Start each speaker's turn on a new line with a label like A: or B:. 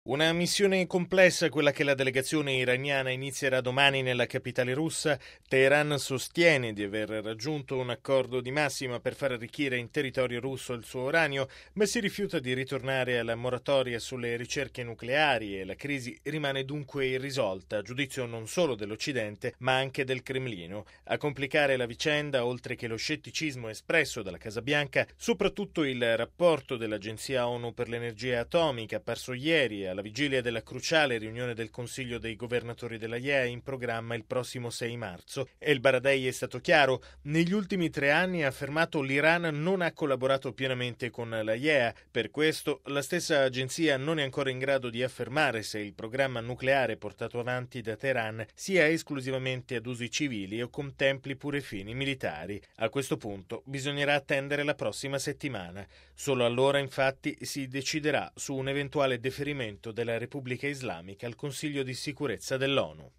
A: Una missione complessa, quella che la delegazione iraniana inizierà domani nella capitale russa. Teheran sostiene di aver raggiunto un accordo di massima per far arricchire in territorio russo il suo uranio, ma si rifiuta di ritornare alla moratoria sulle ricerche nucleari e la crisi rimane dunque irrisolta, a giudizio non solo dell'Occidente, ma anche del Cremlino. A complicare la vicenda, oltre che lo scetticismo espresso dalla Casa Bianca, soprattutto il rapporto dell'Agenzia ONU per l'energia atomica, apparso ieri alla vigilia della cruciale riunione del Consiglio dei governatori della IEA in programma il prossimo 6 marzo. El Baradei è stato chiaro: negli ultimi 3 anni, ha affermato, l'Iran non ha collaborato pienamente con la IEA. Per questo la stessa agenzia non è ancora in grado di affermare se il programma nucleare portato avanti da Teheran sia esclusivamente ad usi civili o contempli pure fini militari. A questo punto bisognerà attendere la prossima settimana. Solo allora, infatti, si deciderà su un eventuale deferimento della Repubblica Islamica al Consiglio di sicurezza dell'ONU.